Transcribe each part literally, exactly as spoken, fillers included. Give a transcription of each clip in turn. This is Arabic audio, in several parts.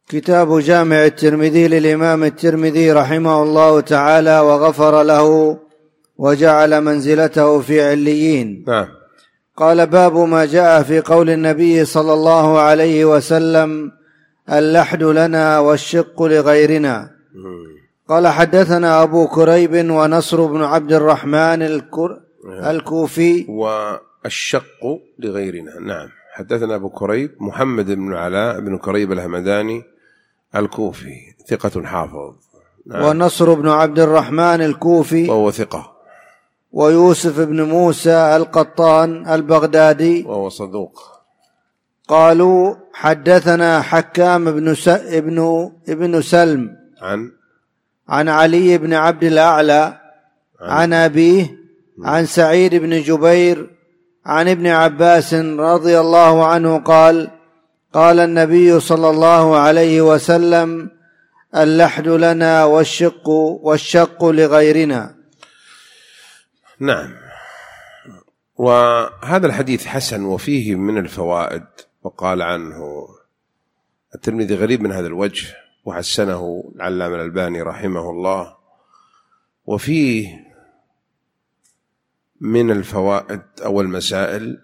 كتاب جامع الترمذي للإمام الترمذي رحمه الله تعالى وغفر له وجعل منزلته في عليين. نعم. قال: باب ما جاء في قول النبي صلى الله عليه وسلم: اللحد لنا والشق لغيرنا. قال: حدثنا أبو كريب ونصر بن عبد الرحمن الكر... الكوفي. والشق لغيرنا. نعم. حدثنا أبو كريب محمد بن علاء بن كريب الهمداني الكوفي ثقة حافظ. نعم. ونصر بن عبد الرحمن الكوفي وهو ثقة. ويوسف بن موسى القطان البغدادي وهو صدوق. قالوا: حدثنا حكام بن س... ابن ابن سلم عن عن علي بن عبد الأعلى عن, عن أبيه عن سعيد بن جبير عن ابن عباس رضي الله عنه قال: قال النبي صلى الله عليه وسلم: اللحد لنا والشق والشق لغيرنا. نعم. وهذا الحديث حسن وفيه من الفوائد. وقال عنه الترمذي غريب من هذا الوجه، وحسنه العلامة الألباني رحمه الله. وفيه من الفوائد أو المسائل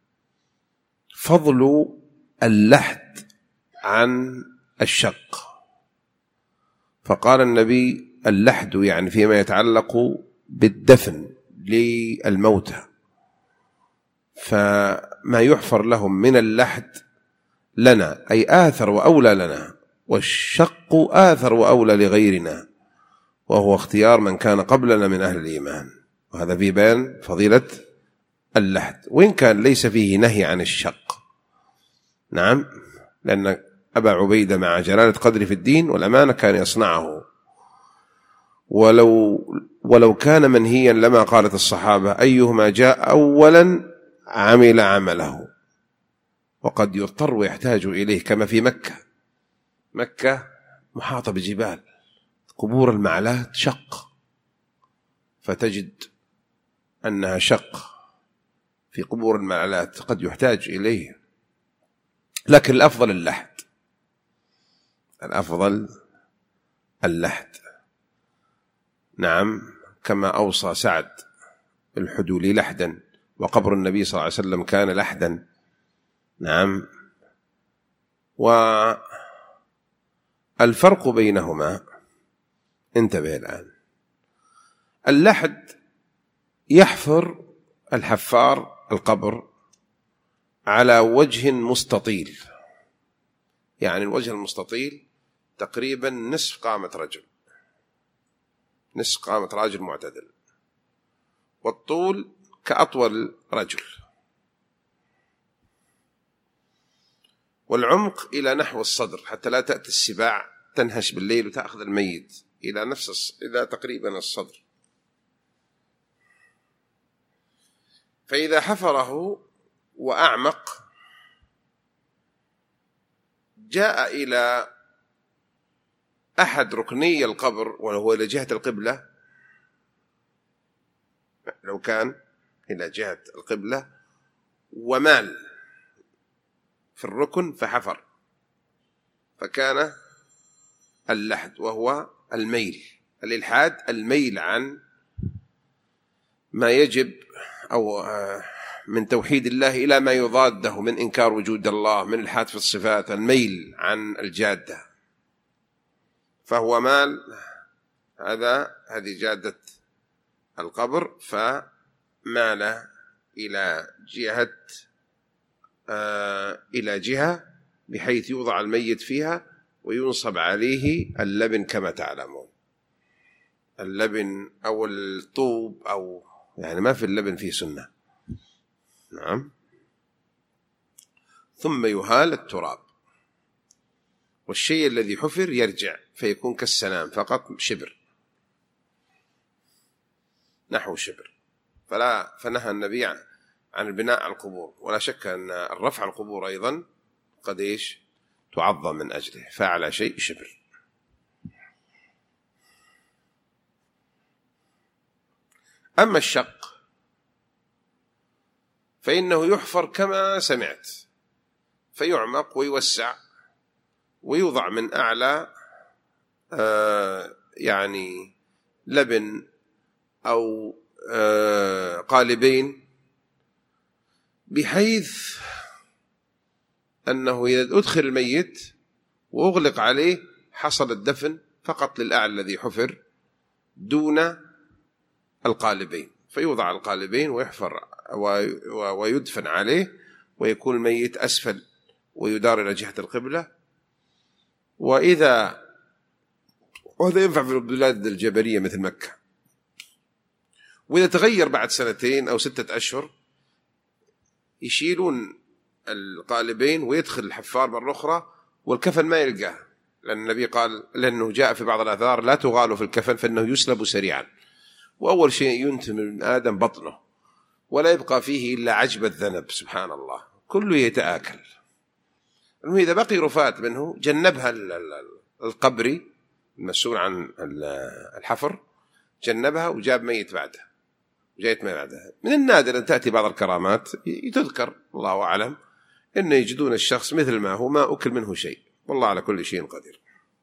فضل اللحد عن الشق. فقال النبي: اللحد يعني فيما يتعلق بالدفن للموتى، فما يحفر لهم من اللحد لنا أي آثر وأولى لنا، والشق آثر وأولى لغيرنا، وهو اختيار من كان قبلنا من أهل الإيمان. وهذا في بيان فضيلة اللحد، وإن كان ليس فيه نهي عن الشق. نعم، لأن أبا عبيدة مع جلالة قدر في الدين والأمانة كان يصنعه، ولو ولو كان منهيا لما قالت الصحابة: أيهما جاء أولا عمل عمله. وقد يضطر ويحتاج إليه، كما في مكة. مكة محاطة بجبال، قبور المعلات شق، فتجد أنها شق في قبور المعلات، قد يحتاج إليه. لكن الأفضل اللحد، الأفضل اللحد. نعم، كما أوصى سعد الحدولي لحدا، وقبر النبي صلى الله عليه وسلم كان لحدا. نعم. والفرق بينهما انتبه الآن. اللحد يحفر الحفار القبر على وجه مستطيل، يعني الوجه المستطيل تقريبا نصف قامة رجل، نصف قامة رجل معتدل، والطول كأطول رجل، والعمق إلى نحو الصدر، حتى لا تأتي السباع تنهش بالليل وتأخذ الميت إلى نفس إلى تقريبا الصدر. فإذا حفره وأعمق جاء إلى أحد ركني القبر، وهو إلى جهة القبلة، لو كان إلى جهة القبلة ومال في الركن فحفر، فكان اللحد، وهو الميل. الإلحاد الميل عن ما يجب أو من توحيد الله إلى ما يضاده من إنكار وجود الله، من الحاد في الصفات، الميل عن الجادة. فهو مال، هذا هذه جادة القبر، فمال إلى جهة آه إلى جهة بحيث يوضع الميت فيها وينصب عليه اللبن كما تعلمون. اللبن أو الطوب، أو يعني ما في اللبن فيه سنة. نعم. ثم يهال التراب، والشيء الذي حفر يرجع فيكون كالسنام فقط، شبر، نحو شبر. فلا فنهى النبي عن البناء على القبور، ولا شك أن الرفع القبور أيضا قد إيش تعظم من أجله، فعلى شيء شبر. أما الشق فإنه يحفر كما سمعت، فيعمق ويوسع ويوضع من أعلى آه يعني لبن أو آه قالبين، بحيث أنه إذا أدخل الميت وأغلق عليه حصل الدفن فقط للأعلى الذي حفر دون القالبين، فيوضع القالبين ويحفر ويدفن عليه، ويكون الميت أسفل ويدار إلى جهة القبلة. وإذا وهذا ينفع في البلاد الجبلية مثل مكة. وإذا تغير بعد سنتين أو ستة أشهر يشيلون القالبين ويدخل الحفار مرة أخرى والكفن ما يلقاه، لأن النبي قال، لأنه جاء في بعض الآثار لا تغالوا في الكفن فإنه يسلب سريعا، وأول شيء ينتم من آدم بطنه ولا يبقى فيه إلا عجب الذنب، سبحان الله، كله يتآكل. إذا بقي رفات منه جنبها القبري المسؤول عن الحفر، جنبها وجاب ميت بعده وجايت ما بعدها. من النادر أن تأتي بعض الكرامات تذكر، الله أعلم، إن يجدون الشخص مثل ما هو ما أكل منه شيء، والله على كل شيء قدير.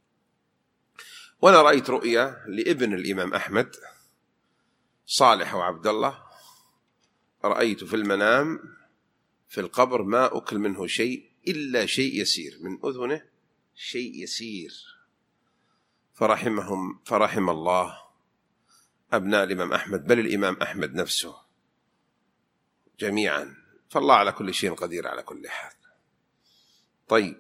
وأنا رأيت رؤيا لابن الإمام أحمد صالح وعبد الله، رأيت في المنام في القبر ما أكل منه شيء إلا شيء يسير من أذنه، شيء يسير، فرحمهم فرحم الله أبناء الإمام أحمد، بل الإمام أحمد نفسه جميعا، فالله على كل شيء قدير على كل حال. طيب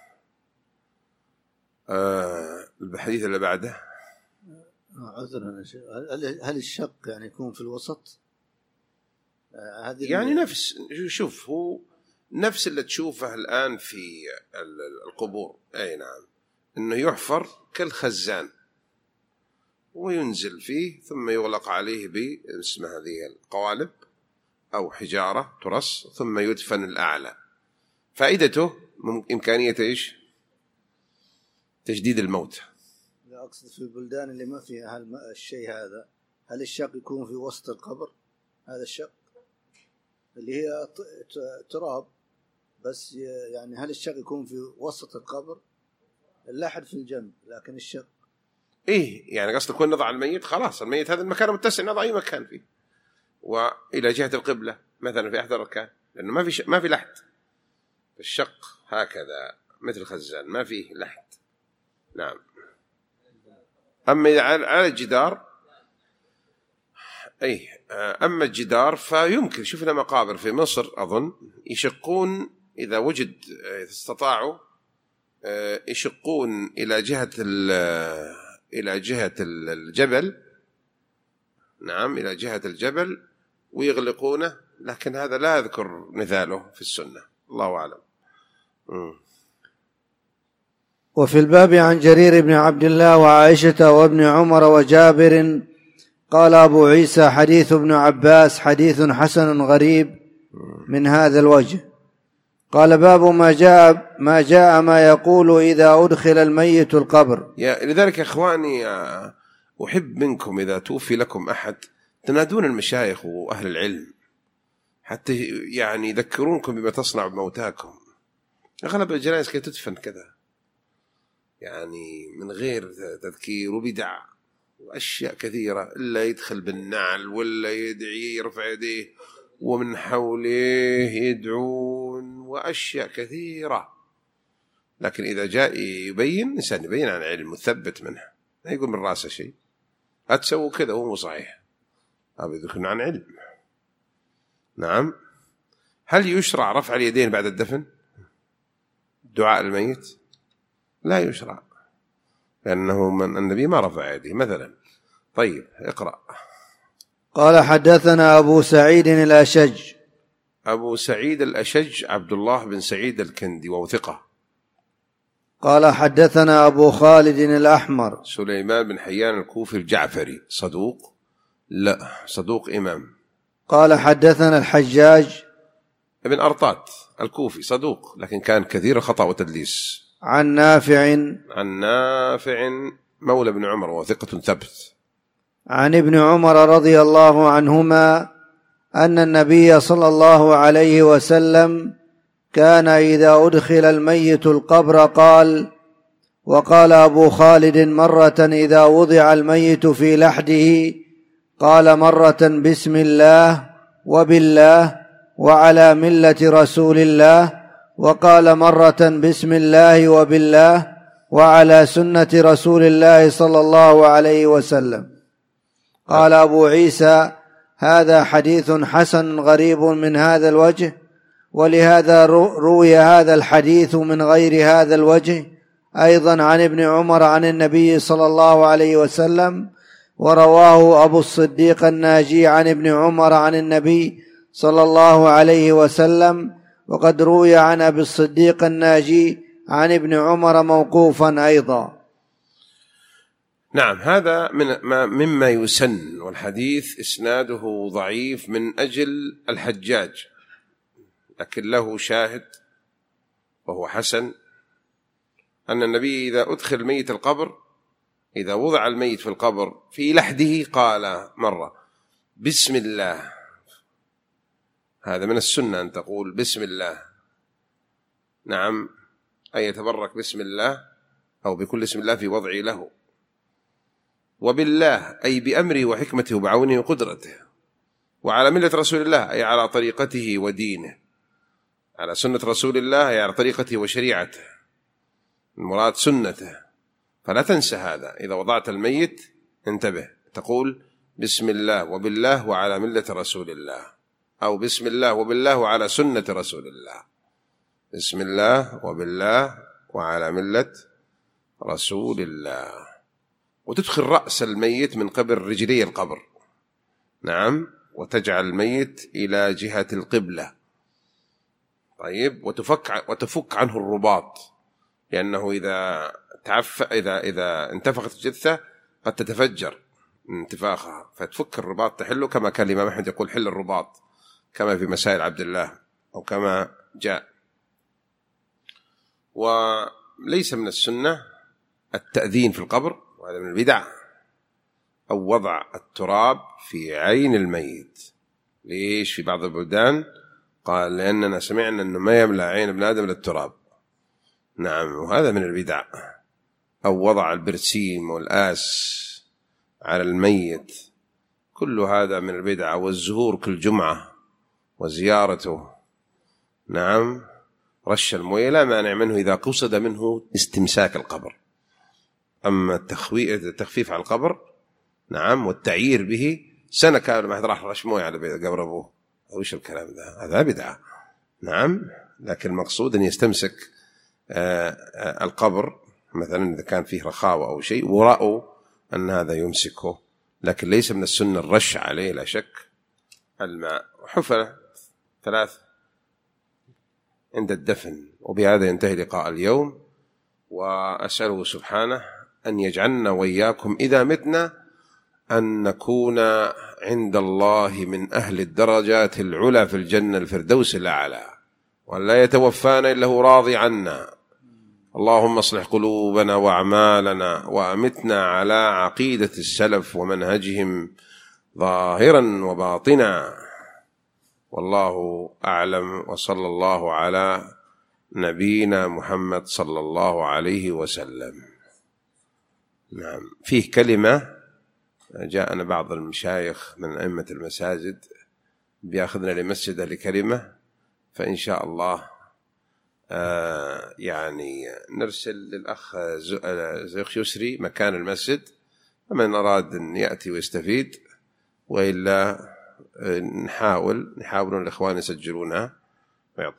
آه الحديث اللي بعده، عذرا هل الشق يعني يكون في الوسط؟ آه يعني نفس، شوف هو نفس اللي تشوفه الآن في القبور، أي نعم، إنه يحفر كالخزان وينزل فيه ثم يغلق عليه باسم هذه القوالب أو حجارة ترص ثم يدفن الأعلى. فائدته إمكانية إيش؟ تجديد الموت. لا أقصد في البلدان اللي ما فيها الشيء هذا، هل الشق يكون في وسط القبر؟ هذا الشق اللي هي تراب بس، يعني هل الشق يكون في وسط القبر؟ اللحد في الجنب، لكن الشق إيه يعني قصد يكون نضع الميت، خلاص الميت هذا المكان متسع، نضع أي مكان فيه وإلى جهة القبلة مثلا في أحد الأركان، لأنه ما في ش... ما في لحد. الشق هكذا مثل خزان ما فيه لحد. نعم. أما إذا على الجدار، أي أما الجدار فيمكن، شفنا مقابر في مصر أظن يشقون إذا وجد استطاعوا يشقون إلى جهة إلى جهة الجبل، نعم إلى جهة الجبل ويغلقونه، لكن هذا لا أذكر مثاله في السنة، الله أعلم. م. وفي الباب عن جرير بن عبد الله وعائشة وابن عمر وجابر قال أبو عيسى حديث ابن عباس حديث حسن غريب من هذا الوجه. قال باب ما جاء ما جاء ما يقول إذا أدخل الميت القبر. لذلك يا إخواني أحب منكم إذا توفي لكم أحد تنادون المشايخ وأهل العلم حتى يعني يذكرونكم بما تصنع بموتاكم. أغلب الجنائز كي تدفن كذا يعني من غير تذكير، وبدع وأشياء كثيرة، إلا يدخل بالنعل ولا يدعي يرفع يديه ومن حوله يدعون وأشياء كثيرة. لكن إذا جاء يبين إنسان يبين عن علم مثبت منه، لا يقول من رأسه شيء أتسووا كذا وهو صحيح، أبي يذكرون عن علم. نعم. هل يشرع رفع اليدين بعد الدفن دعاء الميت؟ لا يشرع، لأنه من النبي ما رفع يديه مثلا. طيب اقرأ. قال حدثنا أبو سعيد الأشج. أبو سعيد الأشج عبد الله بن سعيد الكندي وثقة. قال حدثنا أبو خالد الأحمر سليمان بن حيان الكوفي الجعفري صدوق؟ لا صدوق إمام. قال حدثنا الحجاج ابن أرطات الكوفي صدوق، لكن كان كثير خطأ وتدليس. عن نافع عن نافع مولى بن عمر وثقة ثبت. عن ابن عمر رضي الله عنهما أن النبي صلى الله عليه وسلم كان إذا أدخل الميت القبر قال وقال أبو خالد مرة إذا وضع الميت في لحده قال مرة بسم الله وبالله وعلى ملة رسول الله، وقال مرة بسم الله وبالله وعلى سنة رسول الله صلى الله عليه وسلم. قال أبو عيسى هذا حديث حسن غريب من هذا الوجه، ولهذا روي هذا الحديث من غير هذا الوجه أيضا عن ابن عمر عن النبي صلى الله عليه وسلم، ورواه أبو الصديق الناجي عن ابن عمر عن النبي صلى الله عليه وسلم، وقد روي عن أبي الصديق الناجي عن ابن عمر موقوفا أيضا. نعم، هذا من مما يسن، والحديث إسناده ضعيف من أجل الحجاج، لكن له شاهد وهو حسن، أن النبي إذا أدخل الميت القبر، إذا وضع الميت في القبر في لحده قال مرة بسم الله. هذا من السنة أن تقول بسم الله، نعم، أي يتبرك بسم الله أو بكل اسم الله في وضعي له. وبالله أي بأمره وحكمته وبعونه وقدرته. وعلى ملة رسول الله أي على طريقته ودينه، على سنة رسول الله أي على طريقته وشريعته، المراد سنته. فلا تنسى هذا، إذا وضعت الميت انتبه، تقول بسم الله وبالله وعلى ملة رسول الله، أو بسم الله وبالله وعلى سنة رسول الله. بسم الله وبالله وعلى ملة رسول الله. وتدخل رأس الميت من قبل رجلي القبر، نعم، وتجعل الميت إلى جهة القبلة. طيب، وتفك وتفك عنه الرباط، لأنه إذا تعف إذا إذا انتفخت الجثة قد تتفجر من انتفاخها، فتفك الرباط تحله، كما كان الإمام أحمد يقول حل الرباط، كما في مسائل عبد الله أو كما جاء. وليس من السنة التأذين في القبر، وهذا من البدع، أو وضع التراب في عين الميت. ليش في بعض البلدان؟ قال لأننا سمعنا أنه ما يملأ عين ابن آدم للتراب، نعم، وهذا من البدع. أو وضع البرسيم والآس على الميت، كل هذا من البدع. والزهور كل جمعة وزيارته، نعم، رش المويه لا مانع منه إذا قصد منه استمساك القبر. أما التخفيف على القبر، نعم، والتعيير به سنة كاملة ما راح رش مويه على قبر أبوه، وش الكلام ذا؟ هذا بدعة، نعم. لكن المقصود أن يستمسك القبر، مثلا إذا كان فيه رخاوة أو شيء ورأوا أن هذا يمسكه، لكن ليس من السنة الرش عليه لا شك. الماء وحفرة ثلاث عند الدفن. وبهذا ينتهي لقاء اليوم، وأسأله سبحانه أن يجعلنا وإياكم إذا متنا أن نكون عند الله من أهل الدرجات العلى في الجنة الفردوس الأعلى، وأن لا يتوفانا إلا هو راضي عنا. اللهم اصلح قلوبنا وأعمالنا، وأمتنا على عقيدة السلف ومنهجهم ظاهرا وباطنا. والله أعلم، وصلى الله على نبينا محمد صلى الله عليه وسلم. نعم، فيه كلمة جاءنا بعض المشايخ من أئمة المساجد بياخذنا لمسجد لكلمة، فإن شاء الله آه يعني نرسل للأخ زيخ يسري مكان المسجد، فمن أراد أن يأتي ويستفيد، وإلا نحاول نحاول الإخوان يسجلونها